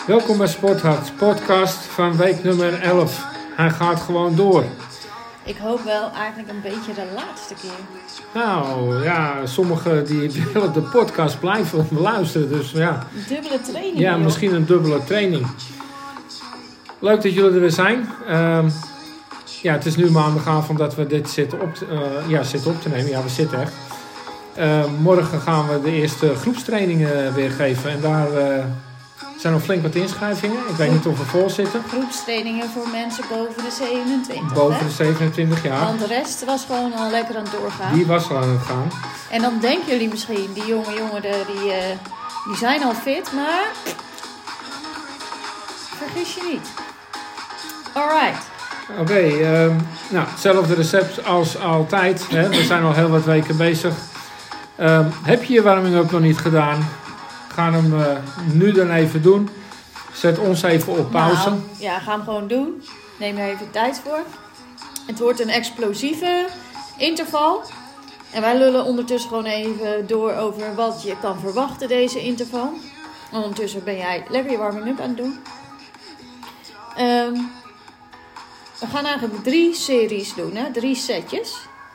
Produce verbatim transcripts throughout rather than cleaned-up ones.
Welkom bij Sporthart, podcast van week nummer elf. Hij gaat gewoon door. Ik hoop wel eigenlijk een beetje de laatste keer. Nou ja, sommigen die willen de podcast blijven luisteren. Dus ja. Dubbele training. Ja, joh. misschien een dubbele training. Leuk dat jullie er weer zijn. Uh, ja, het is nu maandagavond dat we dit zitten op te, uh, ja, zitten op te nemen. Ja, we zitten echt. Uh, morgen gaan we de eerste groepstrainingen weer geven. En daar uh, zijn nog flink wat inschrijvingen. Ik weet niet of we vol zitten. Groepstrainingen voor mensen boven de zevenentwintig. Boven hè? de zevenentwintig jaar. Want de rest was gewoon al lekker aan het doorgaan. Die was al aan het gaan. En dan denken jullie misschien, die jonge jongeren die, uh, die zijn al fit, maar vergis je niet. Alright. Oké, okay, um, nou, hetzelfde recept als altijd. Hè? We zijn al heel wat weken bezig. Um, heb je je warming-up nog niet gedaan? Ga hem uh, nu dan even doen. Zet ons even op pauze. Nou, ja, ga hem gewoon doen. Neem er even tijd voor. Het wordt een explosieve interval. En wij lullen ondertussen gewoon even door over wat je kan verwachten deze interval. Ondertussen ben jij lekker je warming-up aan het doen. Um, we gaan eigenlijk drie series doen, hè? Drie setjes.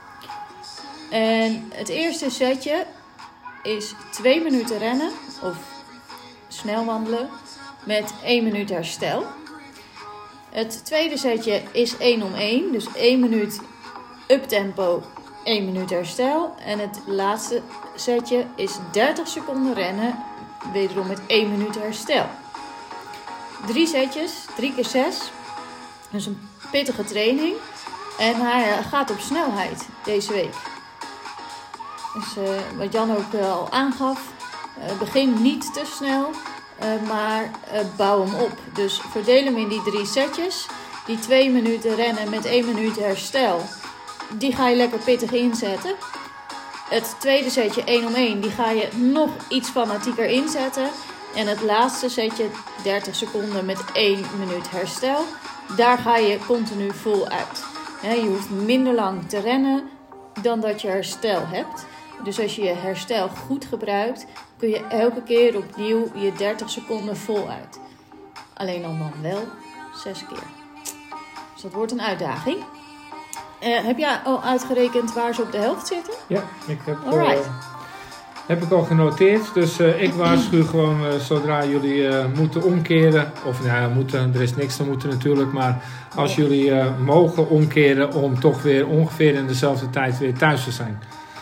En het eerste setje is twee minuten rennen of snel wandelen met één minuut herstel. Het tweede setje is één om één, dus één minuut uptempo, één minuut herstel. En het laatste setje is dertig seconden rennen, wederom met één minuut herstel. Drie setjes, drie keer zes. Dus een pittige training. En hij gaat op snelheid deze week. Dus uh, wat Jan ook uh, al aangaf. Uh, begin niet te snel. Uh, maar uh, bouw hem op. Dus verdeel hem in die drie setjes. Die twee minuten rennen met één minuut herstel. Die ga je lekker pittig inzetten. Het tweede setje één om één. Die ga je nog iets fanatieker inzetten. En het laatste setje dertig seconden met één minuut herstel. Daar ga je continu vol uit. He, je hoeft minder lang te rennen dan dat je herstel hebt. Dus als je je herstel goed gebruikt, kun je elke keer opnieuw je dertig seconden vol uit. Alleen dan, dan wel zes keer. Dus dat wordt een uitdaging. Uh, heb jij al uitgerekend waar ze op de helft zitten? Ja, ik heb, uh, heb ik al genoteerd. Dus uh, ik waarschuw gewoon uh, zodra jullie uh, moeten omkeren. Of nou ja, moeten, er is niks te moeten natuurlijk. Maar als jullie uh, mogen omkeren om toch weer ongeveer in dezelfde tijd weer thuis te zijn.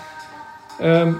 Um,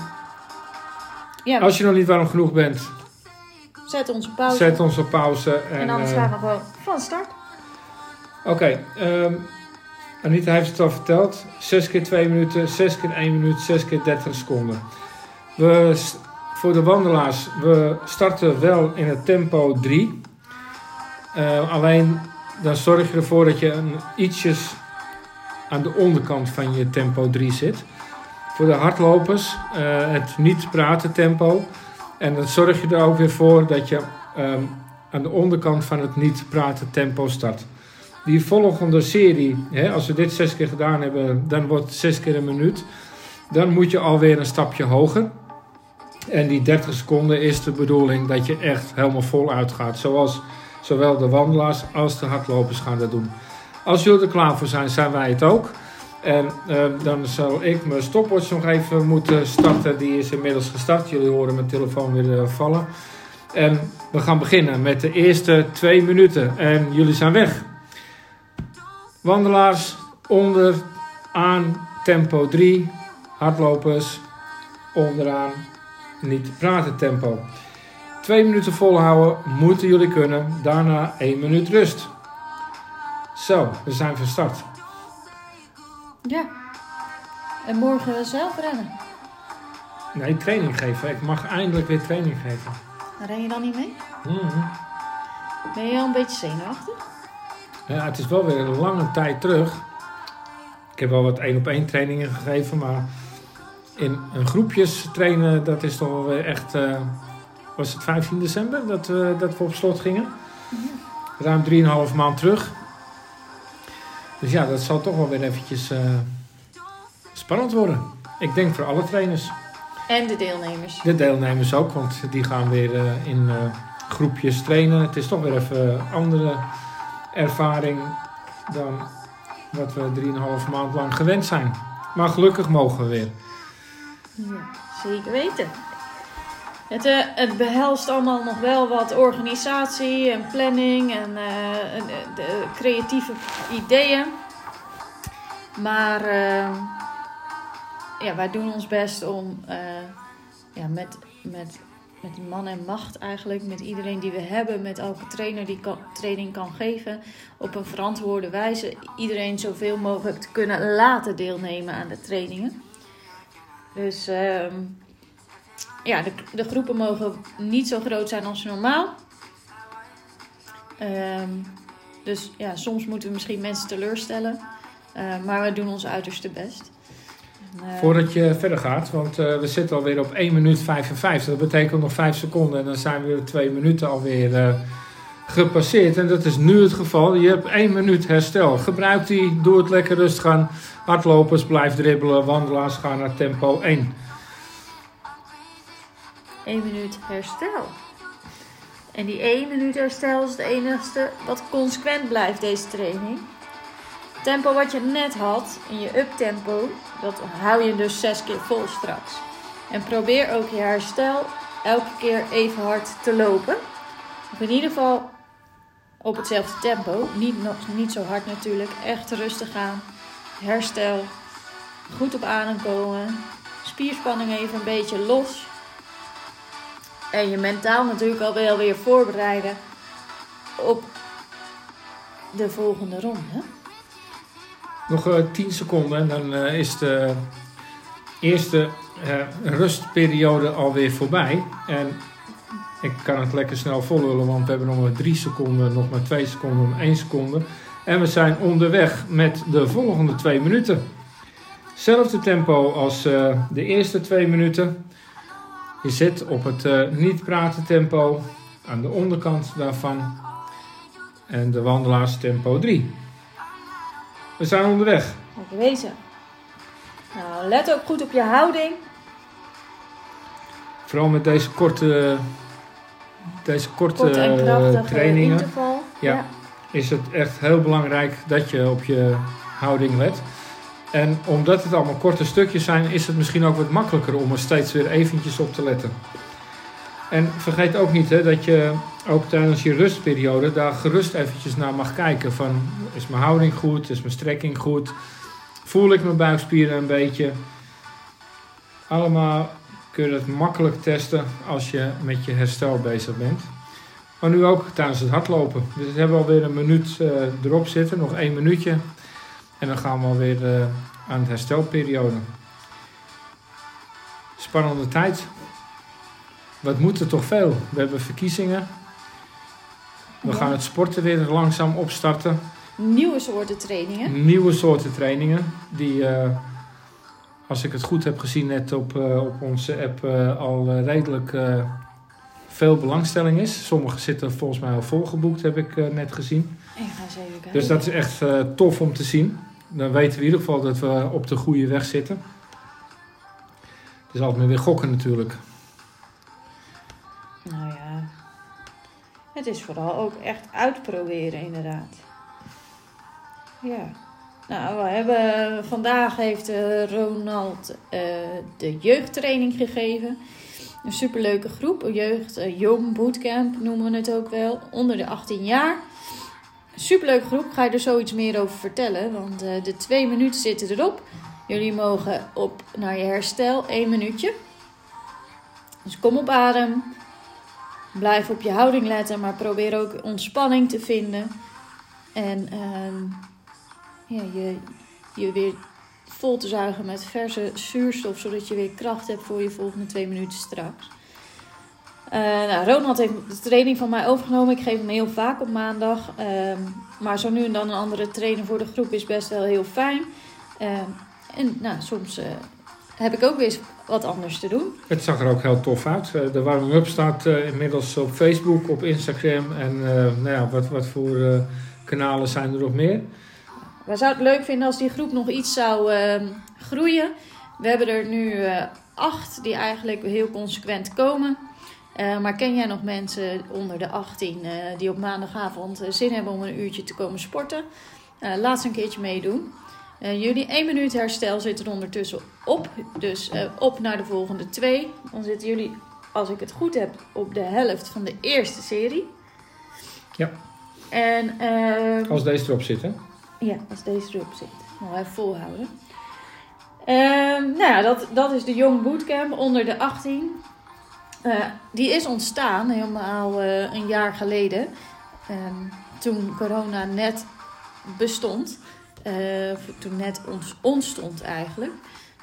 ja, als je nog niet warm genoeg bent, zet ons op pauze. Zet ons op pauze. En, en anders uh, gaan we gewoon van start. Oké, okay, um, Anita heeft het al verteld. zes keer twee minuten, zes keer één minuut, zes keer dertig seconden. We, voor de wandelaars, we starten wel in het tempo drie. Uh, alleen dan zorg je ervoor dat je een, ietsjes aan de onderkant van je tempo drie zit. Voor de hardlopers uh, het niet praten tempo. En dan zorg je er ook weer voor dat je um, aan de onderkant van het niet praten tempo start. Die volgende serie, hè, als we dit zes keer gedaan hebben, dan wordt het zes keer een minuut. Dan moet je alweer een stapje hoger. En die dertig seconden is de bedoeling dat je echt helemaal vol uitgaat. Zoals zowel de wandelaars als de hardlopers gaan dat doen. Als jullie er klaar voor zijn, zijn wij het ook. En uh, dan zal ik mijn stopwatch nog even moeten starten. Die is inmiddels gestart. Jullie horen mijn telefoon weer uh, vallen. En we gaan beginnen met de eerste twee minuten. En jullie zijn weg. Wandelaars onderaan tempo drie. Hardlopers onderaan niet praten tempo. Twee minuten volhouden moeten jullie kunnen. Daarna één minuut rust. Zo, we zijn van start. Ja. En morgen zelf rennen? Nee, training geven. Ik mag eindelijk weer training geven. Ren je dan niet mee? Mm-hmm. Ben je al een beetje zenuwachtig? Ja, het is wel weer een lange tijd terug. Ik heb wel wat één op één trainingen gegeven, maar in een groepjes trainen, dat is toch wel weer echt... Uh, was het vijftien december dat we, dat we op slot gingen? Mm-hmm. Ruim drieënhalf maand terug. Dus ja, dat zal toch wel weer eventjes uh, spannend worden. Ik denk voor alle trainers. En de deelnemers. De deelnemers ook, want die gaan weer uh, in uh, groepjes trainen. Het is toch weer even een andere ervaring dan wat we drieënhalve maand lang gewend zijn. Maar gelukkig mogen we weer. Ja, zeker weten. Het, uh, het behelst allemaal nog wel wat organisatie en planning en uh, de creatieve ideeën. Maar uh, ja, wij doen ons best om uh, ja, met, met, met man en macht eigenlijk, met iedereen die we hebben, met elke trainer die kan, training kan geven, op een verantwoorde wijze iedereen zoveel mogelijk te kunnen laten deelnemen aan de trainingen. Dus uh, ja, de, de groepen mogen niet zo groot zijn als normaal. Um, dus ja, soms moeten we misschien mensen teleurstellen. Uh, maar we doen ons uiterste best. Uh, Voordat je verder gaat, want uh, we zitten alweer op één minuut vijfenvijftig. Dat betekent nog vijf seconden en dan zijn we weer twee minuten alweer uh, gepasseerd. En dat is nu het geval. Je hebt één minuut herstel. Gebruik die, doe het lekker rustig aan. Hardlopers, blijf dribbelen. Wandelaars, gaan naar tempo één. één minuut herstel. En die één minuut herstel is het enigste wat consequent blijft deze training. Het tempo wat je net had in je uptempo, dat hou je dus zes keer vol straks. En probeer ook je herstel elke keer even hard te lopen. Of in ieder geval op hetzelfde tempo. Niet, nog, niet zo hard natuurlijk. Echt rustig aan. Herstel. Goed op adem komen. Spierspanning even een beetje los. En je mentaal natuurlijk al wel weer voorbereiden op de volgende ronde. Nog uh, tien seconden en dan uh, is de eerste uh, rustperiode alweer voorbij. En ik kan het lekker snel volhullen, want we hebben nog maar drie seconden, nog maar twee seconden, nog één seconde. En we zijn onderweg met de volgende twee minuten. Hetzelfde tempo als uh, de eerste twee minuten. Je zit op het uh, niet praten tempo aan de onderkant daarvan. En de wandelaars tempo drie. We zijn onderweg. Lekker wezen. Nou, let ook goed op je houding. Vooral met deze korte, deze korte, korte en krachtige trainingen. Interval. Ja, ja, is het echt heel belangrijk dat je op je houding let. En omdat het allemaal korte stukjes zijn, is het misschien ook wat makkelijker om er steeds weer eventjes op te letten. En vergeet ook niet hè, dat je ook tijdens je rustperiode daar gerust eventjes naar mag kijken. Van, is mijn houding goed? Is mijn strekking goed? Voel ik mijn buikspieren een beetje? Allemaal kun je het makkelijk testen als je met je herstel bezig bent. Maar nu ook tijdens het hardlopen. Dus we hebben alweer een minuut uh, erop zitten. Nog één minuutje. En dan gaan we alweer uh, aan de herstelperiode. Spannende tijd. Wat moet er toch veel? We hebben verkiezingen. We ja. gaan het sporten weer langzaam opstarten. Nieuwe soorten trainingen. Nieuwe soorten trainingen. Die, uh, als ik het goed heb gezien net op, uh, op onze app, uh, al uh, redelijk uh, veel belangstelling is. Sommige zitten volgens mij al volgeboekt, heb ik uh, net gezien. Ik ga eens even kijken. Dus dat is echt uh, tof om te zien. Dan weten we in ieder geval dat we op de goede weg zitten. Het is altijd maar weer gokken natuurlijk. Nou ja, het is vooral ook echt uitproberen inderdaad. Ja, nou we hebben vandaag heeft uh, Ronald uh, de jeugdtraining gegeven. Een superleuke groep, een jeugd, uh, jong bootcamp noemen we het ook wel, onder de achttien jaar. Superleuke groep, ik ga je er zoiets meer over vertellen, want uh, de twee minuten zitten erop. Jullie mogen op naar je herstel, één minuutje. Dus kom op adem. Blijf op je houding letten, maar probeer ook ontspanning te vinden. En uh, ja, je, je weer vol te zuigen met verse zuurstof, zodat je weer kracht hebt voor je volgende twee minuten straks. Uh, nou, Ronald heeft de training van mij overgenomen. Ik geef hem heel vaak op maandag. Uh, maar zo nu en dan een andere trainer voor de groep is best wel heel fijn. Uh, en nou, soms uh, heb ik ook weer wat anders te doen. Het zag er ook heel tof uit. De warming-up staat uh, inmiddels op Facebook, op Instagram. En uh, nou ja, wat, wat voor uh, kanalen zijn er nog meer? We zouden het leuk vinden als die groep nog iets zou uh, groeien. We hebben er nu uh, acht die eigenlijk heel consequent komen. Uh, maar ken jij nog mensen onder de achttien uh, die op maandagavond uh, zin hebben om een uurtje te komen sporten? Uh, laat ze een keertje meedoen. Uh, jullie één minuut herstel zit er ondertussen op. Dus uh, op naar de volgende twee. Dan zitten jullie, als ik het goed heb, op de helft van de eerste serie. Ja. En, uh, als deze erop zit, hè? Ja, als deze erop zit. Nou, even volhouden. Uh, nou ja, dat, dat is de Young Bootcamp onder de achttien. Uh, die is ontstaan helemaal uh, een jaar geleden. Uh, toen corona net bestond. Uh, toen net ons, ontstond eigenlijk.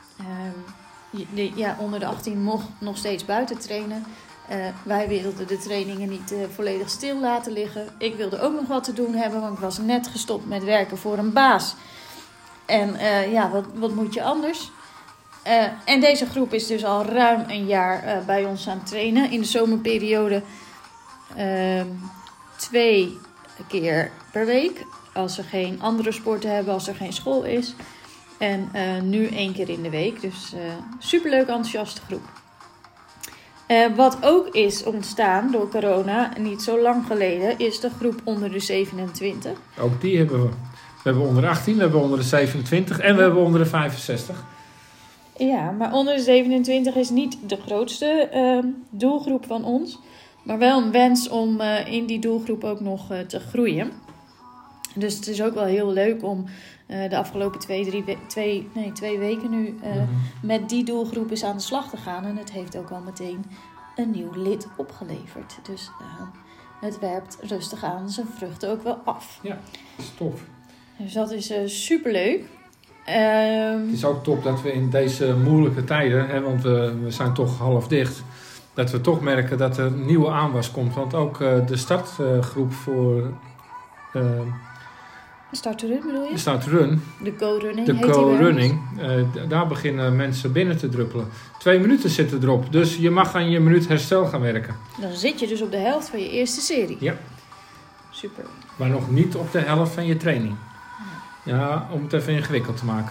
Uh, de, ja, onder de achttien mocht nog steeds buiten trainen. Uh, wij wilden de trainingen niet uh, volledig stil laten liggen. Ik wilde ook nog wat te doen hebben, want ik was net gestopt met werken voor een baas. En uh, ja, wat, wat moet je anders? Uh, en deze groep is dus al ruim een jaar uh, bij ons aan het trainen. In de zomerperiode uh, twee keer per week. Als ze geen andere sporten hebben, als er geen school is. En uh, nu één keer in de week. Dus uh, superleuk, enthousiaste groep. Uh, wat ook is ontstaan door corona, niet zo lang geleden, is de groep onder de zevenentwintig. Ook die hebben we. We hebben onder de achttien, we hebben onder de zevenentwintig en we hebben onder de vijfenzestig. Ja, maar onder de zevenentwintig is niet de grootste uh, doelgroep van ons. Maar wel een wens om uh, in die doelgroep ook nog uh, te groeien. Dus het is ook wel heel leuk om uh, de afgelopen twee, drie we- twee, nee, twee weken nu uh, mm-hmm. met die doelgroep eens aan de slag te gaan. En het heeft ook al meteen een nieuw lid opgeleverd. Dus uh, het werpt rustig aan zijn vruchten ook wel af. Ja, dat is tof. Dus dat is uh, superleuk. Um, het is ook top dat we in deze moeilijke tijden, hè, want we, we zijn toch half dicht, dat we toch merken dat er een nieuwe aanwas komt. Want ook uh, de startgroep uh, voor... Uh, Start to Run bedoel je? De Start to Run. De co-running. De co-running. Uh, daar beginnen mensen binnen te druppelen. Twee minuten zitten erop. Dus je mag aan je minuut herstel gaan werken. Dan zit je dus op de helft van je eerste serie. Ja. Super. Maar nog niet op de helft van je training. Ja, om het even ingewikkeld te maken.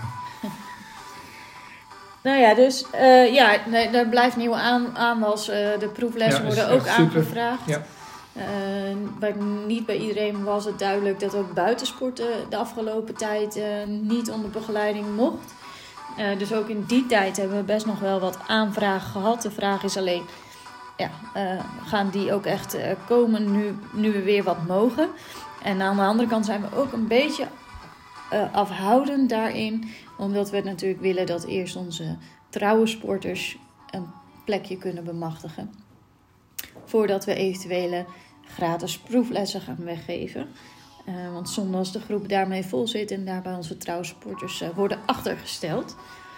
Nou ja, dus uh, ja, nee, er blijft nieuwe aan, aanwas. Uh, de proeflessen ja, worden ook aangevraagd. Ja. Uh, bij, niet bij iedereen was het duidelijk dat ook buitensporten de afgelopen tijd uh, niet onder begeleiding mocht. Uh, dus ook in die tijd hebben we best nog wel wat aanvragen gehad. De vraag is alleen, ja, uh, gaan die ook echt uh, komen nu, nu we weer wat mogen? En aan de andere kant zijn we ook een beetje uh, afhoudend daarin. Omdat we natuurlijk willen dat eerst onze trouwe sporters een plekje kunnen bemachtigen. Voordat we eventuele gratis proeflessen gaan weggeven. Uh, want zonde als de groep daarmee vol zit en daarbij onze trouwe sporters uh, worden achtergesteld.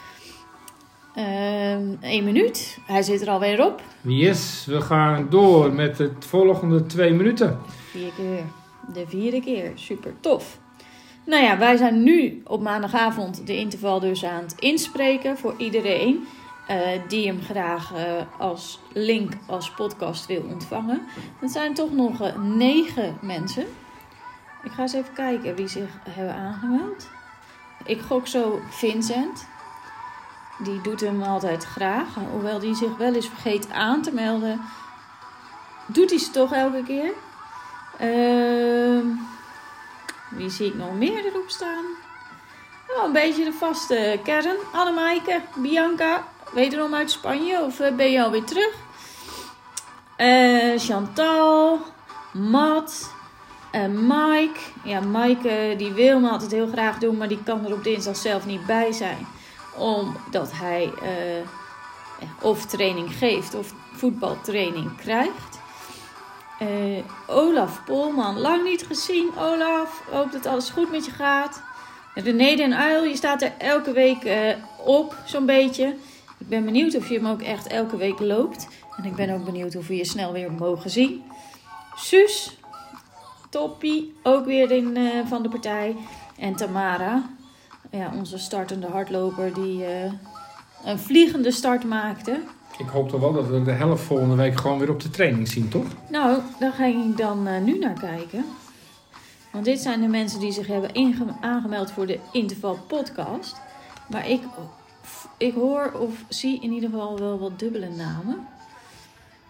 Eén uh, minuut. Hij zit er alweer op. Yes, we gaan door met het volgende twee minuten. Vier keer. De vierde keer. Super tof. Nou ja, wij zijn nu op maandagavond de interval dus aan het inspreken voor iedereen uh, die hem graag uh, als link, als podcast wil ontvangen. Het zijn toch nog uh, negen mensen. Ik ga eens even kijken wie zich hebben aangemeld. Ik gok zo Vincent. Die doet hem altijd graag. Hoewel die zich wel eens vergeet aan te melden, doet hij ze toch elke keer. Uh, wie zie ik nog meer erop staan? Oh, een beetje de vaste kern. Annemaike, Bianca, wederom uit Spanje. Of uh, ben je alweer terug? Uh, Chantal, Matt en uh, Mike. Ja, Mike uh, die wil me altijd heel graag doen, maar die kan er op dinsdag zelf niet bij zijn. Omdat hij uh, of training geeft of voetbaltraining krijgt. Uh, Olaf Polman, lang niet gezien. Olaf, hoop dat alles goed met je gaat. René den Uil, je staat er elke week uh, op, zo'n beetje. Ik ben benieuwd of je hem ook echt elke week loopt. En ik ben ook benieuwd of we je snel weer mogen zien. Suus, Toppie, ook weer in, uh, van de partij. En Tamara, ja, onze startende hardloper die uh, een vliegende start maakte. Ik hoop toch wel dat we de helft volgende week gewoon weer op de training zien, toch? Nou, daar ga ik dan uh, nu naar kijken. Want dit zijn de mensen die zich hebben inge- aangemeld voor de Interval podcast. Maar ik, ik hoor of zie in ieder geval wel wat dubbele namen.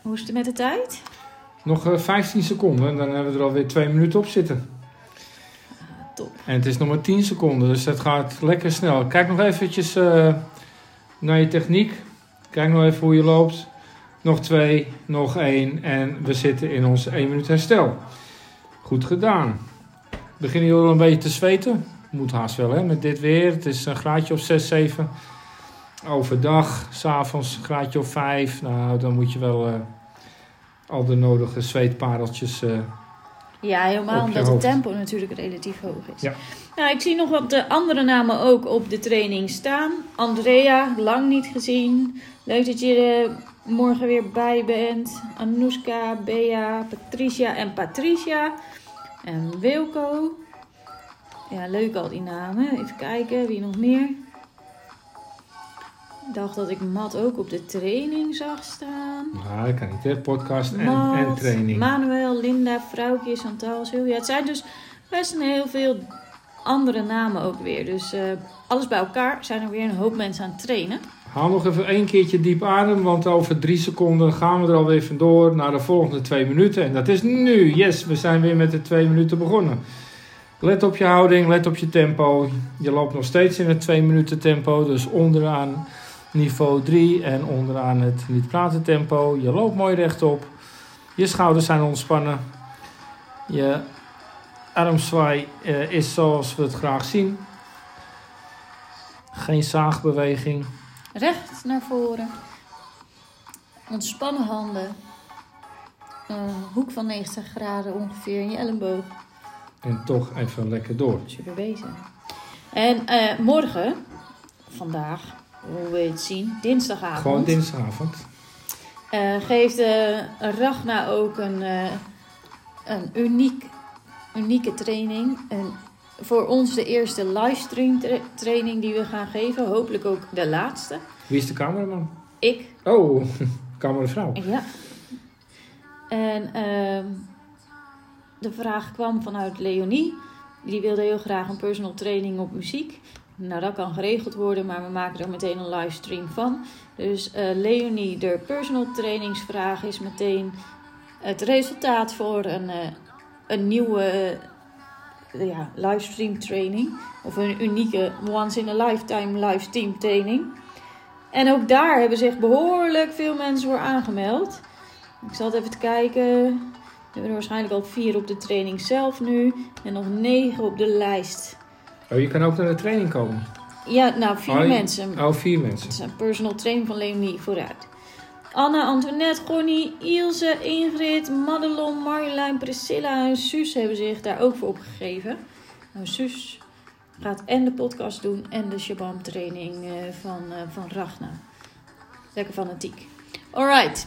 Hoe is het met de tijd? Nog uh, vijftien seconden en dan hebben we er alweer twee minuten op zitten. Ah, top. En het is nog maar tien seconden, dus dat gaat lekker snel. Kijk nog eventjes uh, naar je techniek. Kijk nog even hoe je loopt. Nog twee, nog één en we zitten in onze één minuut herstel. Goed gedaan. Beginnen jullie al een beetje te zweten? Moet haast wel, hè, met dit weer. Het is een graadje of zes, zeven. Overdag, 's avonds een graadje of vijf. Nou, dan moet je wel uh, al de nodige zweetpareltjes uh, Ja, helemaal omdat hoofd. het tempo natuurlijk relatief hoog is. Ja. Nou, ik zie nog wat de andere namen ook op de training staan. Andrea, lang niet gezien. Leuk dat je er morgen weer bij bent. Anouska, Bea, Patricia en Patricia. En Wilco. Ja, leuk al die namen. Even kijken, wie nog meer. Ik dacht dat ik Matt ook op de training zag staan. Nou, dat kan niet, hè. Podcast en, Matt, en training. Manuel, Linda, Vrouwtje, Chantal, Sylvia. Het zijn dus best een heel veel andere namen ook weer. Dus uh, alles bij elkaar zijn er weer een hoop mensen aan het trainen. Haal nog even één keertje diep adem, want over drie seconden gaan we er alweer vandoor naar de volgende twee minuten. En dat is nu. Yes, we zijn weer met de twee minuten begonnen. Let op je houding, let op je tempo. Je loopt nog steeds in het twee minuten tempo, dus onderaan niveau drie en onderaan het niet praten tempo. Je loopt mooi rechtop. Je schouders zijn ontspannen. Je armzwaai uh, is zoals we het graag zien. Geen zaagbeweging. Recht naar voren. Ontspannen handen. Een hoek van negentig graden ongeveer in je elleboog. En toch even lekker door. Super bezig. En uh, morgen, vandaag, hoe we het zien, dinsdagavond. Gewoon dinsdagavond. Uh, geeft uh, Ragna ook een, uh, een uniek, unieke training. En voor ons de eerste livestream tra- training die we gaan geven. Hopelijk ook de laatste. Wie is de cameraman? Ik. Oh, cameravrouw. Ja. En uh, de vraag kwam vanuit Leonie. Die wilde heel graag een personal training op muziek. Nou, dat kan geregeld worden, maar we maken er meteen een livestream van. Dus uh, Leonie, de personal trainingsvraag is meteen het resultaat voor een, uh, een nieuwe uh, ja, livestream training. Of een unieke once in a lifetime livestream training. En ook daar hebben zich behoorlijk veel mensen voor aangemeld. Ik zal het even te kijken. We hebben er waarschijnlijk al vier op de training zelf nu. En nog negen op de lijst. Oh, je kan ook naar de training komen? Ja, nou, vier oh, mensen. Oh, vier mensen. Het is een personal training van Leonie vooruit. Anna, Antoinette, Connie, Ilse, Ingrid, Madelon, Marjolein, Priscilla en Suus hebben zich daar ook voor opgegeven. Nou, Suus gaat en de podcast doen en de Shabam training uh, van, uh, van Ragna. Lekker fanatiek. Alright.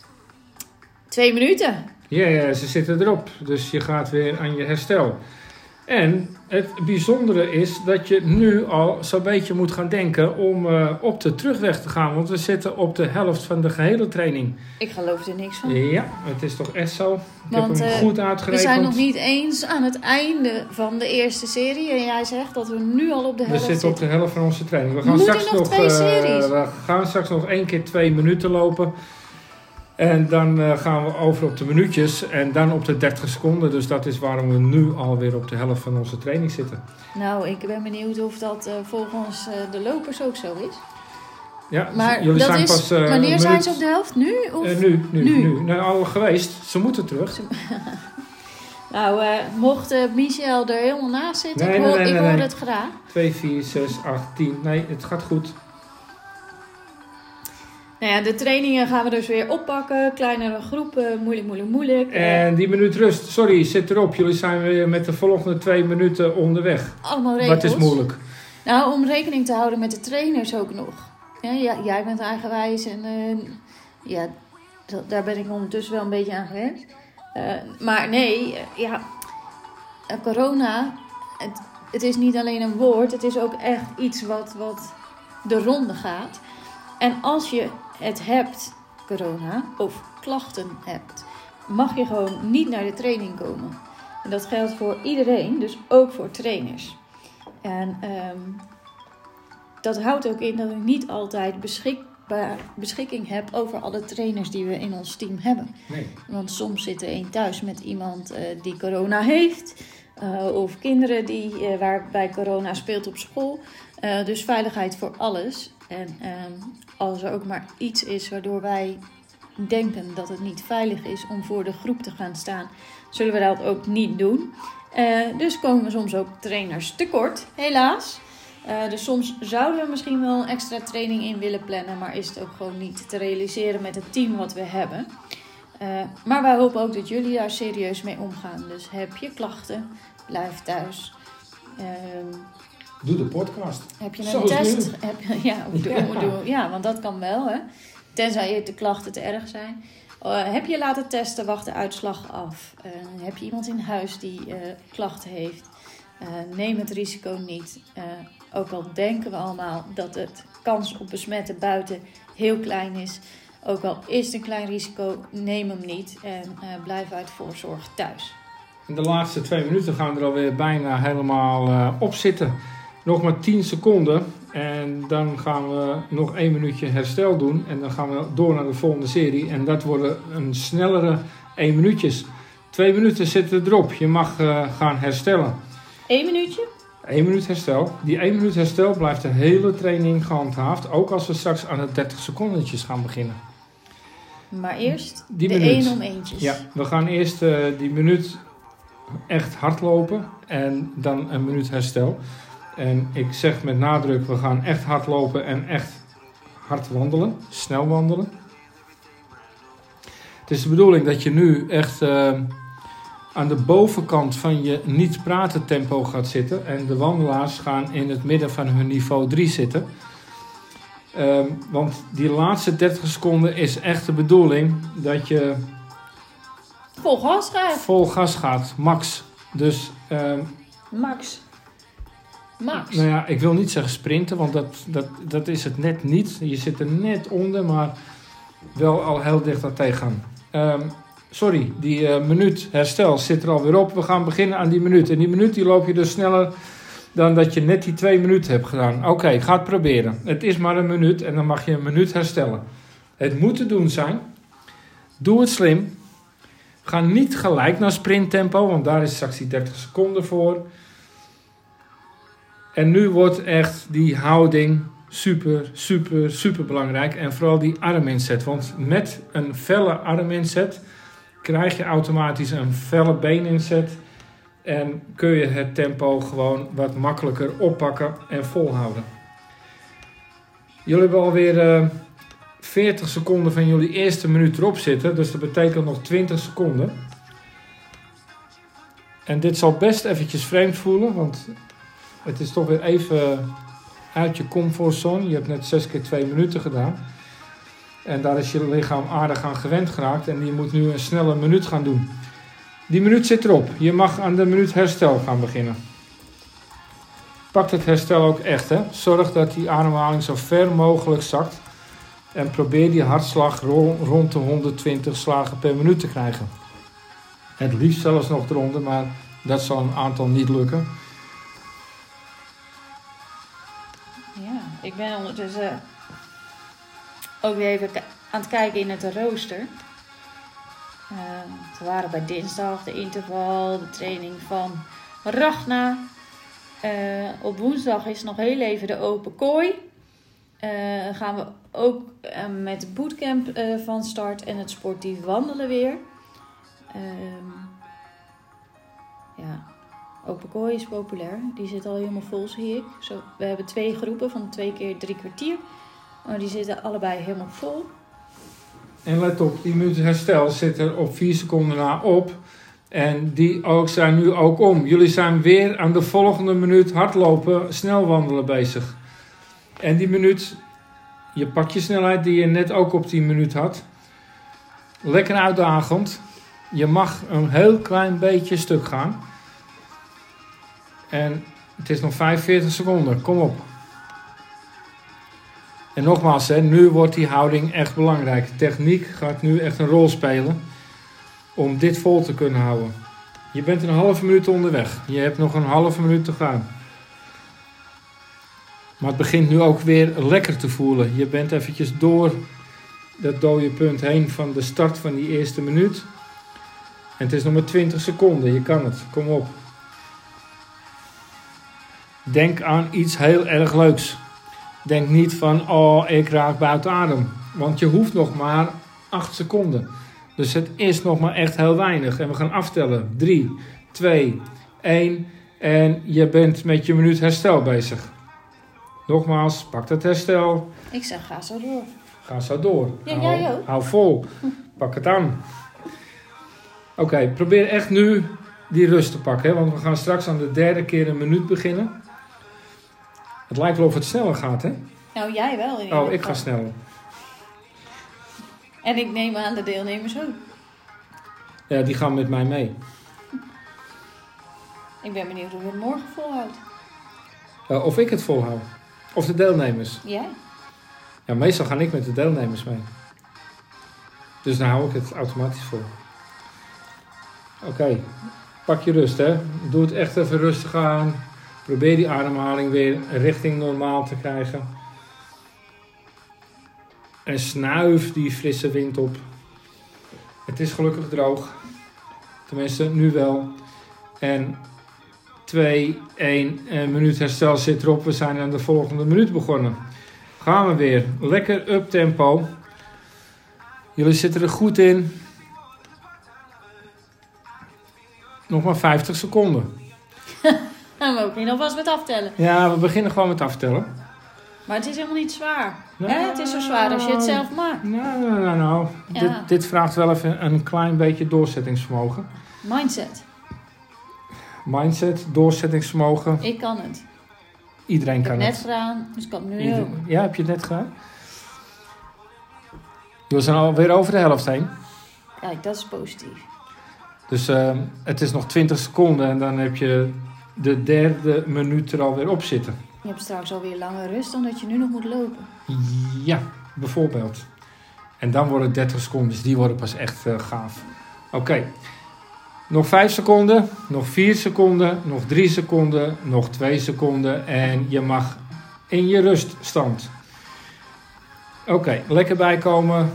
Twee minuten. Ja, ja, ze zitten erop. Dus je gaat weer aan je herstel. En het bijzondere is dat je nu al zo'n beetje moet gaan denken om uh, op de terugweg te gaan. Want we zitten op de helft van de gehele training. Ik geloof er niks van. Ja, het is toch echt zo. Ik Want, heb hem uh, goed uitgerekend. We zijn nog niet eens aan het einde van de eerste serie. En jij zegt dat we nu al op de helft zitten. We zitten op de helft van onze training. We gaan Moeten straks nog nog, twee uh, series? we gaan straks nog één keer twee minuten lopen. En dan uh, gaan we over op de minuutjes en dan op de dertig seconden. Dus dat is waarom we nu alweer op de helft van onze training zitten. Nou, ik ben benieuwd of dat uh, volgens uh, de lopers ook zo is. Ja, maar jullie dat zijn is, pas, uh, wanneer minuut... zijn ze op de helft? Nu? Of? Uh, nu, nu, nu. nu. Nou, al geweest. Ze moeten terug. nou, uh, mocht uh, Michel er helemaal naast zitten, nee, ik, hoor, nee, nee, ik nee, hoor nee. het graag. twee, vier, zes, acht, tien. Nee, het gaat goed. Nou ja, de trainingen gaan we dus weer oppakken. Kleinere groepen, moeilijk, moeilijk, moeilijk. En die minuut rust, sorry, zit erop. Jullie zijn weer met de volgende twee minuten onderweg. Allemaal regels. Wat is moeilijk? Nou, om rekening te houden met de trainers ook nog. Ja, ja, jij bent eigenwijs en uh, ja, dat, daar ben ik ondertussen wel een beetje aan gewend. Uh, maar nee, uh, ja, uh, corona, het, het is niet alleen een woord. Het is ook echt iets wat, wat de ronde gaat. En als je het hebt, corona, of klachten hebt, mag je gewoon niet naar de training komen. En dat geldt voor iedereen, dus ook voor trainers. En um, dat houdt ook in dat ik niet altijd beschik, be- beschikking heb over alle trainers die we in ons team hebben. Nee. Want soms zit er een thuis met iemand uh, die corona heeft. Uh, of kinderen die, uh, waarbij corona speelt op school. Uh, dus veiligheid voor alles. En uh, als er ook maar iets is waardoor wij denken dat het niet veilig is om voor de groep te gaan staan, zullen we dat ook niet doen. Uh, dus komen soms ook trainers tekort, helaas. Uh, dus soms zouden we misschien wel een extra training in willen plannen, maar is het ook gewoon niet te realiseren met het team wat we hebben. Uh, maar wij hopen ook dat jullie daar serieus mee omgaan. Dus heb je klachten, blijf thuis. Uh, Doe de podcast. Heb je een Zoals test? Heb, ja, doe, Ja. doe, ja, want dat kan wel, hè. Tenzij je de klachten te erg zijn. Uh, heb je laten testen, wacht de uitslag af. Uh, heb je iemand in huis die uh, klachten heeft? Uh, neem het risico niet. Uh, ook al denken we allemaal dat het kans op besmetten buiten heel klein is. Ook al is het een klein risico, neem hem niet. En uh, blijf uit voorzorg thuis. In de laatste twee minuten gaan we er alweer bijna helemaal uh, op zitten. Nog maar tien seconden. En dan gaan we nog één minuutje herstel doen. En dan gaan we door naar de volgende serie. En dat worden een snellere één minuutjes. Twee minuten zitten erop. Je mag uh, gaan herstellen. Eén minuutje? Eén minuut herstel. Die één minuut herstel blijft de hele training gehandhaafd. Ook als we straks aan de dertig secondetjes gaan beginnen. Maar eerst Die de minuut. één om eentjes. Ja, we gaan eerst uh, die minuut echt hardlopen. En dan een minuut herstel. En ik zeg met nadruk, we gaan echt hardlopen en echt hard wandelen. Snel wandelen. Het is de bedoeling dat je nu echt uh, aan de bovenkant van je niet praten tempo gaat zitten. En de wandelaars gaan in het midden van hun niveau drie zitten. Uh, want die laatste dertig seconden is echt de bedoeling dat je Vol gas gaat. vol gas gaat, max. Dus uh, Max. Max. nou ja, ik wil niet zeggen sprinten, want dat, dat, dat is het net niet. Je zit er net onder, maar wel al heel dicht aan tegenaan. Um, sorry, die uh, minuut herstel zit er alweer op. We gaan beginnen aan die minuut. En die minuut die loop je dus sneller dan dat je net die twee minuten hebt gedaan. Oké, okay, ga het proberen. Het is maar een minuut en dan mag je een minuut herstellen. Het moet te doen zijn. Doe het slim. Ga niet gelijk naar sprinttempo, want daar is straks die dertig seconden voor. En nu wordt echt die houding super, super, super belangrijk. En vooral die arminzet. Want met een felle arminzet krijg je automatisch een felle beeninzet. En kun je het tempo gewoon wat makkelijker oppakken en volhouden. Jullie hebben alweer uh, veertig seconden van jullie eerste minuut erop zitten. Dus dat betekent nog twintig seconden. En dit zal best eventjes vreemd voelen. Want het is toch weer even uit je comfortzone. Je hebt net zes keer twee minuten gedaan. En daar is je lichaam aardig aan gewend geraakt. En je moet nu een snelle minuut gaan doen. Die minuut zit erop. Je mag aan de minuut herstel gaan beginnen. Pak het herstel ook echt. Hè? Zorg dat die ademhaling zo ver mogelijk zakt. En probeer die hartslag rond de honderdtwintig slagen per minuut te krijgen. Het liefst zelfs nog eronder, maar dat zal een aantal niet lukken. Ja, ik ben ondertussen ook weer even aan het kijken in het rooster. Uh, we waren bij dinsdag de interval, de training van Ragna. Uh, op woensdag is nog heel even de open kooi. Uh, gaan we ook uh, met het bootcamp uh, van start en het sportief wandelen weer. Uh, ja, open kooi is populair. Die zit al helemaal vol, zie ik. Zo, we hebben twee groepen van twee keer drie kwartier. Maar die zitten allebei helemaal vol. En let op, die minuut herstel zit er op vier seconden na op. En die ook zijn nu ook om. Jullie zijn weer aan de volgende minuut hardlopen, snel wandelen bezig. En die minuut, je pakt je snelheid die je net ook op die minuut had. Lekker uitdagend. Je mag een heel klein beetje stuk gaan. En het is nog vijfenveertig seconden, kom op. En nogmaals, hè, nu wordt die houding echt belangrijk. Techniek gaat nu echt een rol spelen om dit vol te kunnen houden. Je bent een halve minuut onderweg. Je hebt nog een halve minuut te gaan. Maar het begint nu ook weer lekker te voelen. Je bent eventjes door dat dode punt heen van de start van die eerste minuut. En het is nog maar twintig seconden. Je kan het. Kom op. Denk aan iets heel erg leuks. Denk niet van, oh, ik raak buiten adem. Want je hoeft nog maar acht seconden. Dus het is nog maar echt heel weinig. En we gaan aftellen. drie, twee, één. En je bent met je minuut herstel bezig. Nogmaals, pak dat herstel. Ik zeg, ga zo door. Ga zo door. Ja, hou, jij ook. Hou vol. Pak het aan. Oké, okay, probeer echt nu die rust te pakken. Hè? Want we gaan straks aan de derde keer een minuut beginnen. Het lijkt wel of het sneller gaat, hè? Nou, jij wel. In ieder Oh, ik geval. ga sneller. En ik neem aan de deelnemers ook. Ja, die gaan met mij mee. Ik ben benieuwd hoe je het morgen volhoudt. Uh, of ik het volhoud. Of de deelnemers. Jij? Ja, meestal ga ik met de deelnemers mee. Dus dan hou ik het automatisch vol. Oké, okay. Pak je rust, hè. Doe het echt even rustig aan. Probeer die ademhaling weer richting normaal te krijgen. En snuif die frisse wind op. Het is gelukkig droog. Tenminste, nu wel. En twee, één minuut herstel zit erop. We zijn aan de volgende minuut begonnen. Gaan we weer. Lekker up tempo. Jullie zitten er goed in. Nog maar vijftig seconden. Nou, we ook niet alvast met aftellen. Ja, we beginnen gewoon met aftellen. Maar het is helemaal niet zwaar. Nou, Hè? Het is zo zwaar als je het zelf maakt. Nou, nou, nou. nou. Ja. Dit, dit vraagt wel even een klein beetje doorzettingsvermogen. Mindset. Mindset, doorzettingsvermogen. Ik kan het. Iedereen Ik kan heb het. net gedaan, dus ik kan het nu Ieder- ook. Ja, heb je het net gedaan? We zijn alweer over de helft heen. Kijk, dat is positief. Dus uh, het is nog twintig seconden en dan heb je de derde minuut er alweer op zitten. Je hebt straks alweer lange rust dan dat je nu nog moet lopen. Ja, bijvoorbeeld. En dan worden het dertig seconden, dus die worden pas echt uh, gaaf. Oké, okay. Nog vijf seconden, nog vier seconden, nog drie seconden, nog twee seconden en je mag in je ruststand. Oké, okay, lekker bijkomen.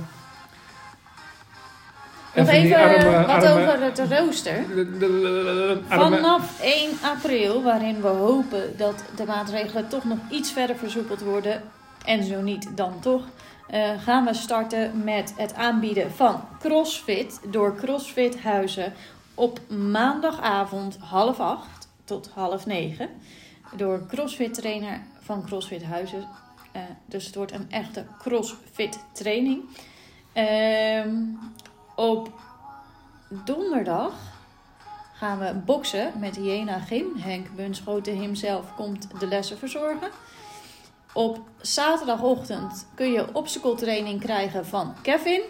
Nog Even die even armen- wat armen- over het rooster. armen- Vanaf één april, waarin we hopen dat de maatregelen toch nog iets verder versoepeld worden, en zo niet dan toch, uh, gaan we starten met het aanbieden van CrossFit door CrossFit Huizen op maandagavond half acht tot half negen. Door een CrossFit trainer van CrossFit Huizen. Uh, dus het wordt een echte CrossFit training. Um, op donderdag gaan we boksen met Jena Gym. Henk Bunschoten himself komt de lessen verzorgen. Op zaterdagochtend kun je obstacle training krijgen van Kevin.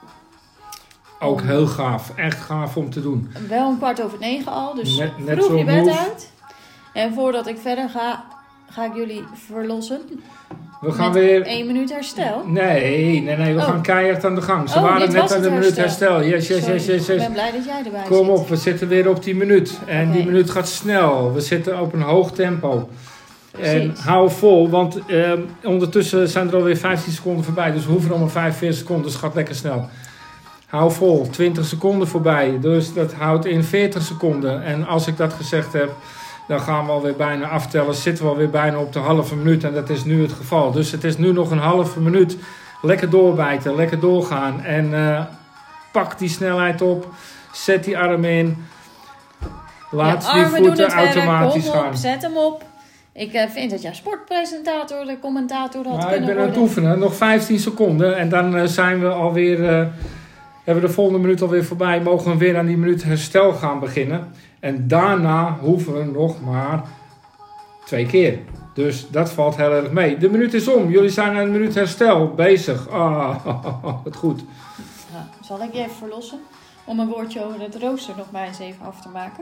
Ook heel gaaf. Echt gaaf om te doen. Wel een kwart over negen al, dus Net- net vroeg zo'n je bed move. uit. En voordat ik verder ga, ga ik jullie verlossen. We gaan met weer... één minuut herstel. Nee, nee, nee. We Oh. gaan keihard aan de gang. Ze Oh, waren dit net was aan de het minuut herstel. herstel. Yes, yes, Sorry, yes, yes, Ik yes. ben blij dat jij erbij Kom zit. op, we zitten weer op die minuut. En Oké. die minuut gaat snel. We zitten op een hoog tempo. En Precies. hou vol, want eh, ondertussen zijn er alweer vijftien seconden voorbij. Dus we hoeven nog maar vijfenveertig seconden, dus het gaat lekker snel. Hou vol, twintig seconden voorbij. Dus dat houdt in veertig seconden. En als ik dat gezegd heb, dan gaan we alweer bijna aftellen. Zitten we alweer bijna op de halve minuut. En dat is nu het geval. Dus het is nu nog een halve minuut. Lekker doorbijten, lekker doorgaan. En uh, pak die snelheid op. Zet die armen in. Laat Ja, die armen doen voeten het werk. automatisch Kom op, gaan. zet hem op. Ik uh, vind dat jij sportpresentator, de commentator had Maar ik kunnen ben aan het worden. oefenen. Nog vijftien seconden. En dan uh, zijn we alweer... Uh, hebben we de volgende minuut alweer voorbij. Mogen we weer aan die minuut herstel gaan beginnen. En daarna hoeven we nog maar twee keer. Dus dat valt heel erg mee. De minuut is om. Jullie zijn aan een minuut herstel bezig. Ah, wat goed. Ja, zal ik je even verlossen? Om een woordje over het rooster nog maar eens even af te maken.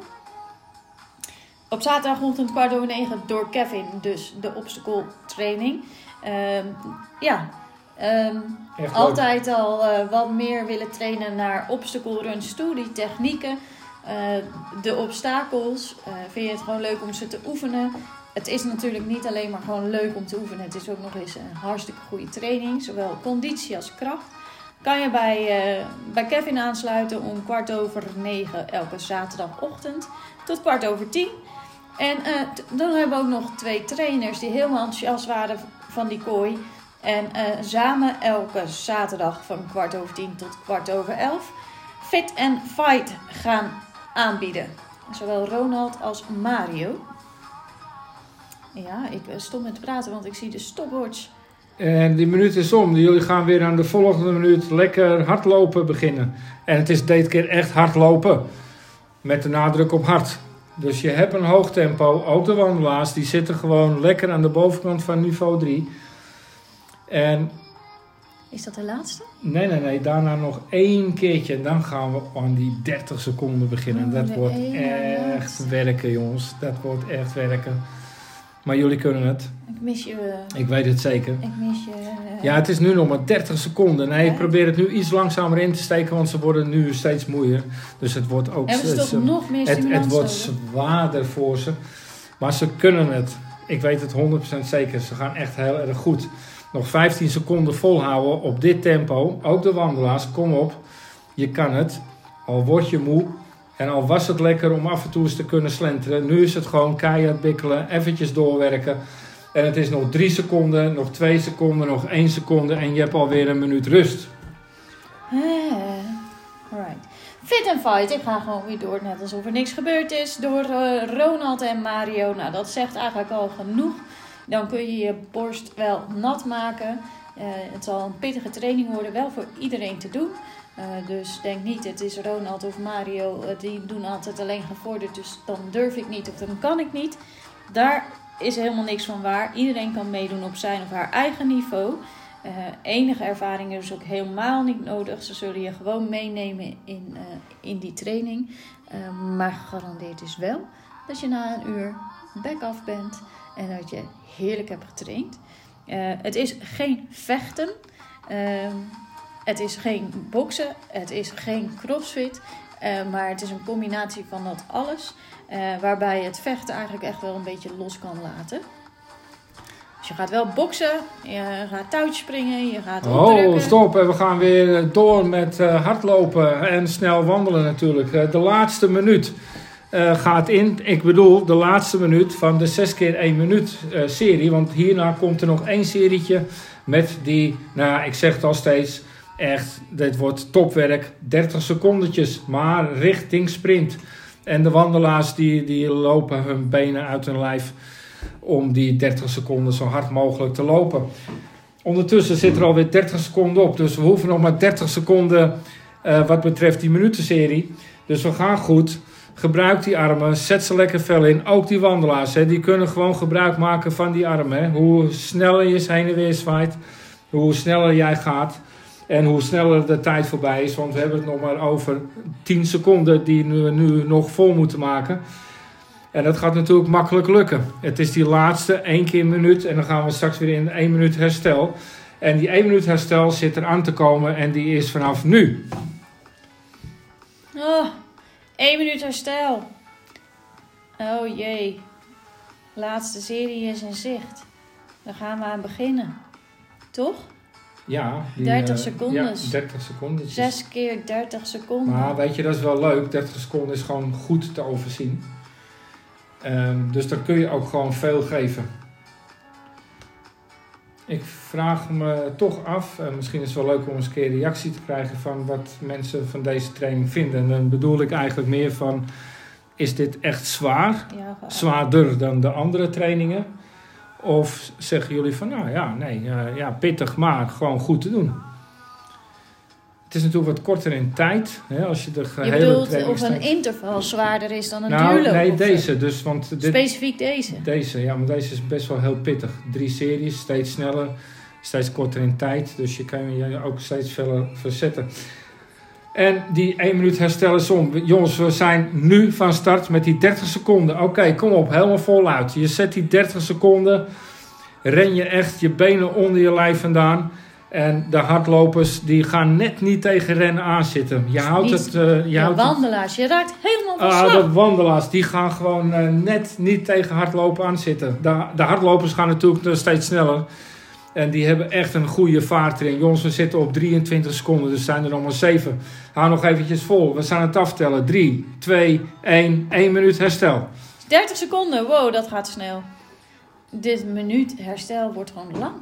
Op zaterdagochtend kwart over negen door Kevin dus de obstacle training. Um, ja, um, Echt altijd al uh, wat meer willen trainen naar obstacle runs toe. Die technieken, uh, de obstakels. Uh, vind je het gewoon leuk om ze te oefenen? het is natuurlijk niet alleen maar gewoon leuk om te oefenen. Het is ook nog eens een hartstikke goede training. Zowel conditie als kracht. Kan je bij, uh, bij Kevin aansluiten om kwart over negen elke zaterdagochtend tot kwart over tien. En uh, t- dan hebben we ook nog twee trainers die helemaal enthousiast waren van die kooi. En uh, samen elke zaterdag van kwart over tien tot kwart over elf Fit and Fight gaan aanbieden. Zowel Ronald als Mario. Ja, ik stop met praten, want ik zie de stopwatch. En die minuut is om. Jullie gaan weer aan de volgende minuut lekker hardlopen beginnen. En het is deze keer echt hardlopen. Met de nadruk op hard. Dus je hebt een hoog tempo. Ook de wandelaars, die zitten gewoon lekker aan de bovenkant van niveau drie. En... Is dat de laatste? Nee, nee, nee. Daarna nog één keertje. En dan gaan we aan die dertig seconden beginnen. Oh, dat wordt echt laatste. werken, jongens. Dat wordt echt werken. Maar jullie kunnen het. Ik mis je. Uh, Ik weet het zeker. ik mis je. Uh, Ja, het is nu nog maar dertig seconden. Nee, ik Ja. probeer het nu iets langzamer in te steken, want ze worden nu steeds moeier. Dus het wordt ook... Hebben ze toch ze- nog meer het, het stimulans wordt nodig? zwaarder voor ze. Maar ze kunnen het. Ik weet het honderd procent zeker. Ze gaan echt heel erg goed. Nog vijftien seconden volhouden op dit tempo. Ook de wandelaars, kom op. Je kan het. Al word je moe. En al was het lekker om af en toe eens te kunnen slenteren. Nu is het gewoon keihard bikkelen. Eventjes doorwerken. En het is nog drie seconden, nog twee seconden, nog één seconde. En je hebt alweer een minuut rust. Uh, alright. Fit and Fight. Ik ga gewoon weer door, net alsof er niks gebeurd is. Door uh, Ronald en Mario. Nou, dat zegt eigenlijk al genoeg. Dan kun je je borst wel nat maken. Uh, het zal een pittige training worden, wel voor iedereen te doen. Uh, dus denk niet, het is Ronald of Mario, uh, die doen altijd alleen gevorderd. Dus dan durf ik niet of dan kan ik niet. Daar is helemaal niks van waar. Iedereen kan meedoen op zijn of haar eigen niveau. Uh, enige ervaring is ook helemaal niet nodig. Ze zullen je gewoon meenemen in, uh, in die training. Uh, maar gegarandeerd is wel dat je na een uur back af bent en dat je heerlijk hebt getraind. Uh, het is geen vechten. Uh, het is geen boksen. Het is geen crossfit. Uh, maar het is een combinatie van dat alles. Uh, waarbij je het vechten eigenlijk echt wel een beetje los kan laten. Dus je gaat wel boksen. Je gaat touwtjes springen. Je gaat opdrukken. Oh, stop. En we gaan weer door met uh, hardlopen en snel wandelen natuurlijk. Uh, de laatste minuut uh, gaat in. Ik bedoel, de laatste minuut van de zes keer één minuut uh, serie. Want hierna komt er nog één serietje met die, nou ik zeg het al steeds, echt, dit wordt topwerk. dertig secondetjes, maar richting sprint. En de wandelaars die, die lopen hun benen uit hun lijf om die dertig seconden zo hard mogelijk te lopen. Ondertussen zit er alweer dertig seconden op. Dus we hoeven nog maar dertig seconden uh, wat betreft die minutenserie. Dus we gaan goed. Gebruik die armen. Zet ze lekker fel in. Ook die wandelaars. Hè, die kunnen gewoon gebruik maken van die armen. Hè. Hoe sneller je heen en weer zwaait. Hoe sneller jij gaat. En hoe sneller de tijd voorbij is. Want we hebben het nog maar over tien seconden die we nu nog vol moeten maken. En dat gaat natuurlijk makkelijk lukken. Het is die laatste één keer een minuut. En dan gaan we straks weer in één minuut herstel. En die één minuut herstel zit er aan te komen. En die is vanaf nu. Oh, één minuut herstel. Oh jee. Laatste serie is in zicht. Daar gaan we aan beginnen. Toch? Ja. Die, dertig uh, seconden. Ja, dertig seconden. Zes keer dertig seconden. Maar weet je, dat is wel leuk. dertig seconden is gewoon goed te overzien. Um, dus dan kun je ook gewoon veel geven. Ik vraag me toch af, uh, misschien is het wel leuk om eens een keer reactie te krijgen van wat mensen van deze training vinden. En dan bedoel ik eigenlijk meer van, is dit echt zwaar? Ja, Zwaarder dan de andere trainingen? Of zeggen jullie van, nou ja, nee, uh, ja, pittig, maar gewoon goed te doen. Het is natuurlijk wat korter in tijd. Hè, als je de je hele bedoelt training of een steekt. interval zwaarder is dan een Nou, duurloop? nee, of deze. Dus, want dit, specifiek deze? Deze, ja, maar deze is best wel heel pittig. Drie series, steeds sneller, steeds korter in tijd. Dus je kan je ook steeds verder verzetten. En die één minuut herstel is om. Jongens, we zijn nu van start met die dertig seconden. Oké, okay, kom op, helemaal voluit. Je zet die dertig seconden, ren je echt je benen onder je lijf vandaan. En de hardlopers die gaan net niet tegen rennen aanzitten. Je houdt niet het... Uh, je de houdt wandelaars, je raakt helemaal van Ah, slag. de wandelaars, die gaan gewoon uh, net niet tegen hardlopen aanzitten. De, de hardlopers gaan natuurlijk uh, steeds sneller. En die hebben echt een goede vaart erin. Jongens, we zitten op drieëntwintig seconden, dus zijn er nog maar zeven. Hou nog eventjes vol. We zijn aan het aftellen. drie, twee, één, één minuut herstel. dertig seconden, wow, dat gaat snel. Dit minuut herstel wordt gewoon lang.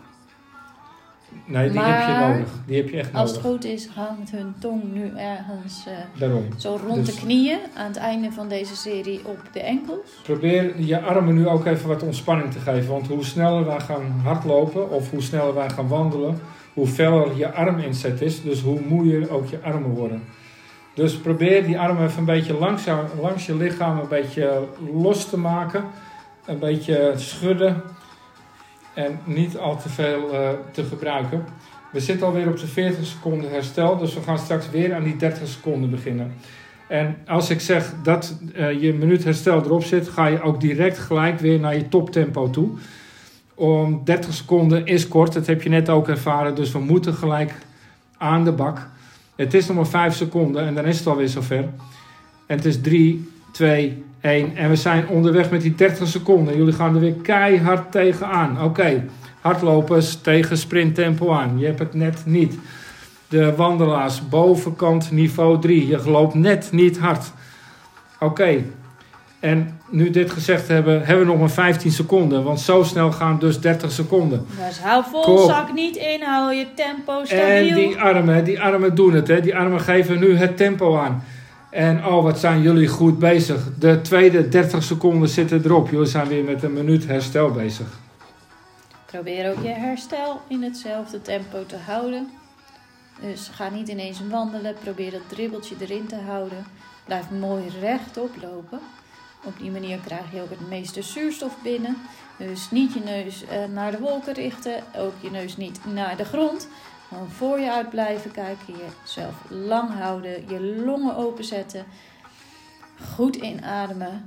Nee, die maar heb je nodig. Die heb je echt nodig. Als het goed is, hangt hun tong nu ergens uh, Daarom. zo rond Dus de knieën aan het einde van deze serie op de enkels. Probeer je armen nu ook even wat ontspanning te geven. Want hoe sneller wij gaan hardlopen of hoe sneller wij gaan wandelen, hoe feller je arminzet is. Dus hoe moeier ook je armen worden. Dus probeer die armen even een beetje langs, langs je lichaam een beetje los te maken. Een beetje schudden. En niet al te veel uh, te gebruiken. We zitten alweer op de veertig seconden herstel. Dus we gaan straks weer aan die dertig seconden beginnen. En als ik zeg dat uh, je minuut herstel erop zit, ga je ook direct gelijk weer naar je toptempo toe. Om dertig seconden is kort, dat heb je net ook ervaren. Dus we moeten gelijk aan de bak. Het is nog maar vijf seconden en dan is het alweer zover. En het is drie, twee, één. En we zijn onderweg met die dertig seconden. Jullie gaan er weer keihard tegenaan. Oké, okay. Hardlopers tegen sprinttempo aan. Je hebt het net niet. De wandelaars, bovenkant niveau drie. Je loopt net niet hard. Oké. Okay. En nu dit gezegd hebben, hebben we nog maar vijftien seconden. Want zo snel gaan dus dertig seconden. Dus hou vol, zak niet in, hou je tempo stabiel. En die armen, die armen doen het. Hè. Die armen geven nu het tempo aan. En oh, wat zijn jullie goed bezig. De tweede dertig seconden zitten erop. Jullie zijn weer met een minuut herstel bezig. Probeer ook je herstel in hetzelfde tempo te houden. Dus ga niet ineens wandelen. Probeer dat dribbeltje erin te houden. Blijf mooi rechtop lopen. Op die manier krijg je ook het meeste zuurstof binnen. Dus niet je neus uh, naar de wolken richten. Ook je neus niet naar de grond. Gewoon voor je uit blijven kijken. Jezelf lang houden. Je longen openzetten. Goed inademen.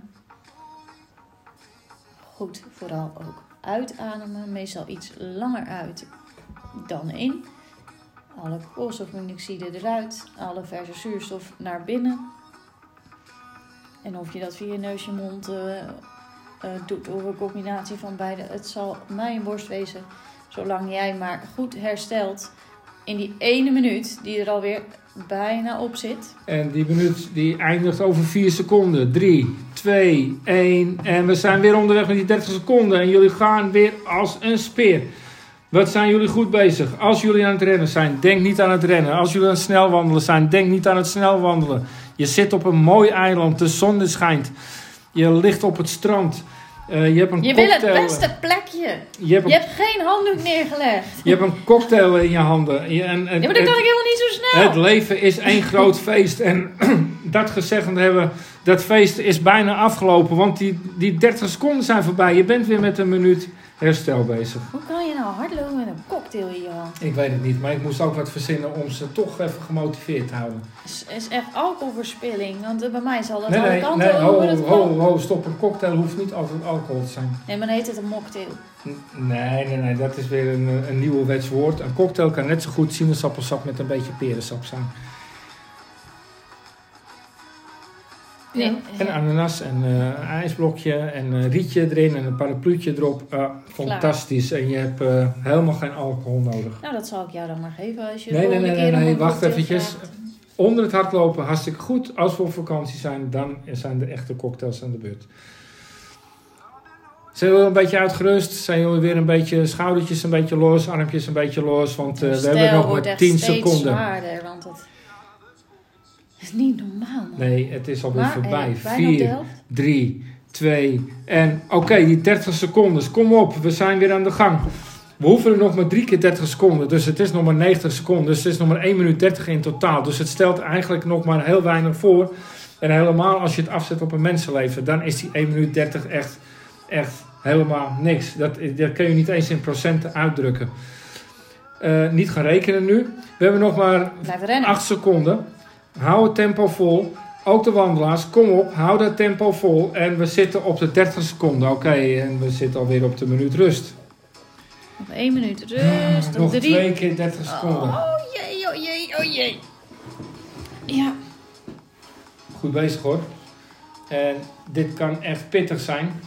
Goed vooral ook uitademen. Meestal iets langer uit dan in. Alle koolstofmonoxide eruit. Alle verse zuurstof naar binnen. En of je dat via je neus, je mond uh, uh, doet of een combinatie van beide. Het zal mijn borst wezen. Zolang jij maar goed herstelt in die ene minuut die er alweer bijna op zit. En die minuut die eindigt over vier seconden. drie, twee, één. En we zijn weer onderweg met die dertig seconden. En jullie gaan weer als een speer. Wat zijn jullie goed bezig? Als jullie aan het rennen zijn, denk niet aan het rennen. Als jullie aan het snel wandelen zijn, denk niet aan het snel wandelen. Je zit op een mooi eiland, de zon schijnt. Je ligt op het strand. Uh, je hebt een je cocktail. wil het beste plekje. Je hebt, een, je hebt geen handdoek neergelegd. Je hebt een cocktail in je handen. Je, en, en, ja, maar dat kan ik helemaal niet zo snel. Het leven is één groot feest. En dat gezegd hebben, dat feest is bijna afgelopen. Want die, die dertig seconden zijn voorbij. Je bent weer met een minuut herstel bezig. Hoe kan je nou hardlopen met een cocktail in je hand? Ik weet het niet, maar ik moest ook wat verzinnen om ze toch even gemotiveerd te houden. Het is, is echt alcoholverspilling, want bij mij zal dat nee, alle nee, kanten nee, ho, over het ho, ho, stop. Een cocktail hoeft niet altijd alcohol te zijn. Nee, maar dan heet het een mocktail. Nee, nee, nee, dat is weer een, een nieuw wetswoord. Een cocktail kan net zo goed sinaasappelsap met een beetje perensap zijn. Ja, en ananas en uh, een ijsblokje en een rietje erin en een parapluutje erop. Uh, fantastisch. En je hebt uh, helemaal geen alcohol nodig. Nou, dat zal ik jou dan maar geven als je nee, de nee, volgende nee, keer nee, nog nee, een wacht cocktail eventjes. vraagt. Onder het hardlopen hartstikke goed. Als we op vakantie zijn, dan zijn de echte cocktails aan de beurt. Zijn jullie een beetje uitgerust? Zijn jullie weer een beetje schoudertjes een beetje los, armpjes een beetje los? Want uh, we hebben nog maar tien seconden. Het zwaarder, want het is niet normaal. Man. Nee, het is alweer maar, voorbij. Hey, vier, drie, twee en oké, okay, die dertig seconden. Kom op, we zijn weer aan de gang. We hoeven er nog maar drie keer dertig seconden. Dus het is nog maar negentig seconden. Dus het is nog maar één minuut dertig in totaal. Dus het stelt eigenlijk nog maar heel weinig voor. En helemaal als je het afzet op een mensenleven, dan is die één minuut dertig echt, echt helemaal niks. Dat, dat kun je niet eens in procenten uitdrukken. Uh, niet gaan rekenen nu. We hebben nog maar acht seconden. Hou het tempo vol. Ook de wandelaars, kom op, hou dat tempo vol. En we zitten op de dertig seconden. Oké, okay, en we zitten alweer op de minuut rust. Nog één minuut rust. Ah, nog drie. twee keer dertig seconden. Oh jee, oh jee, oh jee. Ja. Goed bezig hoor. En dit kan echt pittig zijn.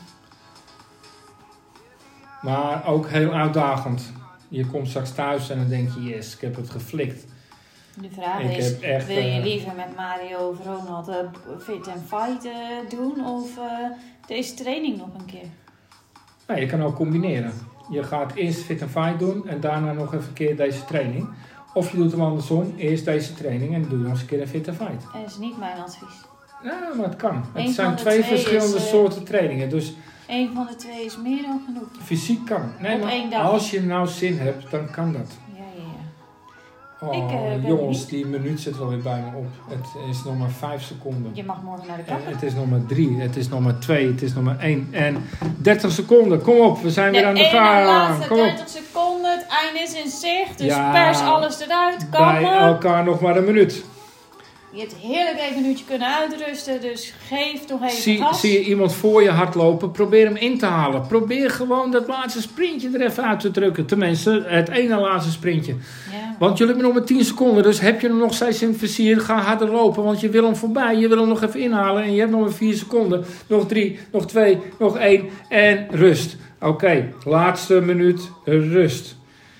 Maar ook heel uitdagend. Je komt straks thuis en dan denk je, yes, ik heb het geflikt. De vraag Ik is, heb echt, wil je uh, liever met Mario of Ronald uh, fit and fight uh, doen of uh, deze training nog een keer? Nou, je kan ook combineren. Je gaat eerst fit and fight doen en daarna nog even een keer deze training. Of je doet hem andersom, eerst deze training en doe nog eens een keer een fit and fight. Dat is niet mijn advies. Ja, maar het kan. Eén het zijn van de twee twee verschillende is, uh, soorten trainingen. Dus Eén van de twee is meer dan genoeg. fysiek kan. Nee, Op maar één dag. als je nou zin hebt, dan kan dat. Ja, ja, ja. Oh, Ik, uh, ben jongens, benieuwd. die minuut zit wel weer bijna op. Het is nog maar vijf seconden. Je mag morgen naar de En kapper. het is nog maar drie, het is nog maar twee, het is nog maar één. En dertig seconden, kom op, we zijn De weer aan de ene gang. laatste Kom op. dertig seconden, het einde is in zicht. Dus Ja, pers alles eruit. Kom Bij op. elkaar nog maar een minuut. Je hebt heerlijk even een minuutje kunnen uitrusten. Dus geef nog even Zie, gas. zie je iemand voor je hardlopen, probeer hem in te halen. Probeer gewoon dat laatste sprintje er even uit te drukken. Tenminste, het ene laatste sprintje. Ja. Want jullie hebben nog maar tien seconden, dus heb je hem nog steeds in het vizier, ga harder lopen. Want je wil hem voorbij, je wil hem nog even inhalen en je hebt nog maar vier seconden. Nog drie, nog twee, nog één en rust. Oké, okay, laatste minuut, rust.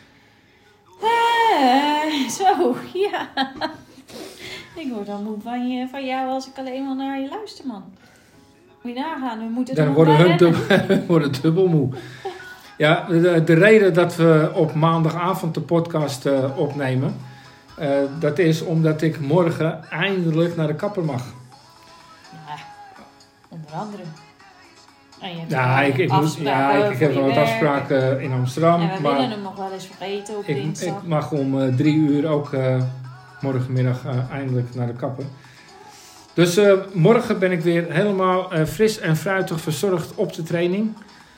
Eh, zo, ja. Ik word dan moe van, je, van jou als ik alleen maar naar je luister, man. Moet je nagaan, we moeten er Dan nog worden bij hun rennen. dubbel, worden dubbel moe. Ja, de, de reden dat we op maandagavond de podcast uh, opnemen, uh, dat is omdat ik morgen eindelijk naar de kapper mag. Ja, onder andere. En je hebt Ja, nog ik, ik, moet, afspraken ja, ik, ik heb voor nog je wat werk. afspraken in Amsterdam. En we maar willen hem nog wel eens vergeten op ik, dinsdag. ik mag om uh, drie uur ook uh, morgenmiddag uh, eindelijk naar de kapper. Dus uh, morgen ben ik weer helemaal uh, fris en fruitig verzorgd op de training.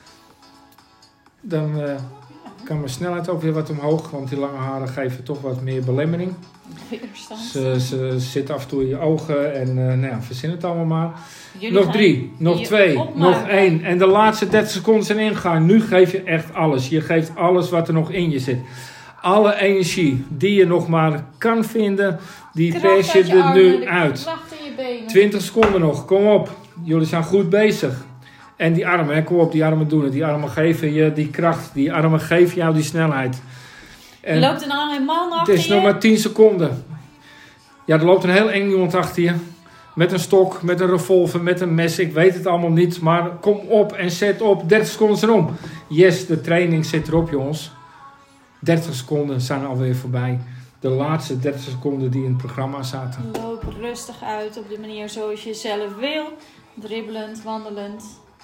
Dan uh, kan mijn snelheid ook weer wat omhoog, want die lange haren geven toch wat meer belemmering. Weerstand. Ze, ze zitten af en toe in je ogen en uh, nou ja, verzin het allemaal maar. Jullie Nog gaan drie, nog je twee, opmaken. nog één. En de laatste dertig seconden zijn ingegaan. Nu geef je echt alles. Je geeft alles wat er nog in je zit. Alle energie die je nog maar kan vinden, die Kracht pers je uit je er armen, nu de uit. kracht in je benen. twintig seconden nog, kom op. Jullie zijn goed bezig. En die armen, hè, kom op, die armen doen het. Die armen geven je die kracht. Die armen geven jou die snelheid. En Er loopt een andere man het achter is je. nog maar tien seconden. Ja, er loopt een heel eng iemand achter je. Met een stok, met een revolver, met een mes. Ik weet het allemaal niet. Maar kom op en zet op. dertig seconden zijn om. Yes, de training zit erop, jongens. dertig seconden zijn alweer voorbij. De laatste dertig seconden die in het programma zaten. Loop rustig uit op de manier zoals je zelf wil. Dribbelend, wandelend.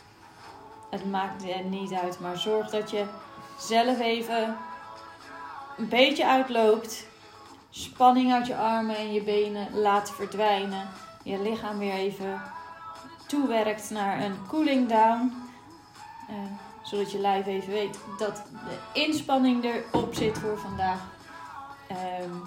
Het maakt er niet uit. Maar zorg dat je zelf even een beetje uitloopt. Spanning uit je armen en je benen laat verdwijnen. Je lichaam weer even toewerkt naar een cooling down. Uh, zodat je lijf even weet dat de inspanning erop zit voor vandaag. Um,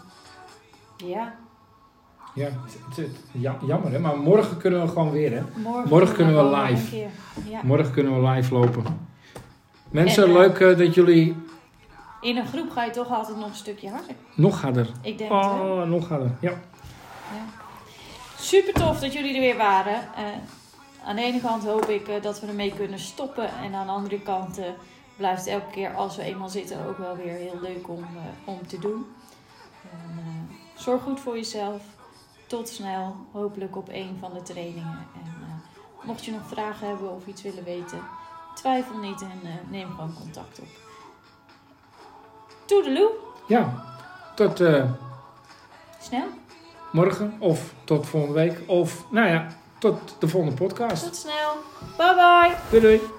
ja. Ja, het, het, ja, jammer hè. Maar morgen kunnen we gewoon weer hè. Morgen, Morgen kunnen we nog wel live. een keer. Ja. Morgen kunnen we live lopen. Mensen, En, uh, leuk uh, dat jullie In een groep ga je toch altijd nog een stukje harder. nog harder. Ik denk het wel. Oh, nog harder. Ja. Ja. Super tof dat jullie er weer waren. Uh, aan de ene kant hoop ik uh, dat we ermee kunnen stoppen. En aan de andere kant uh, blijft het elke keer als we eenmaal zitten ook wel weer heel leuk om, uh, om te doen. En, uh, zorg goed voor jezelf. Tot snel. Hopelijk op een van de trainingen. En uh, mocht je nog vragen hebben of iets willen weten, twijfel niet en uh, neem gewoon contact op. Toedeloe. Ja, tot uh, Snel. morgen of tot volgende week. Of, nou ja, tot de volgende podcast. Tot snel. Bye bye. Doei doei.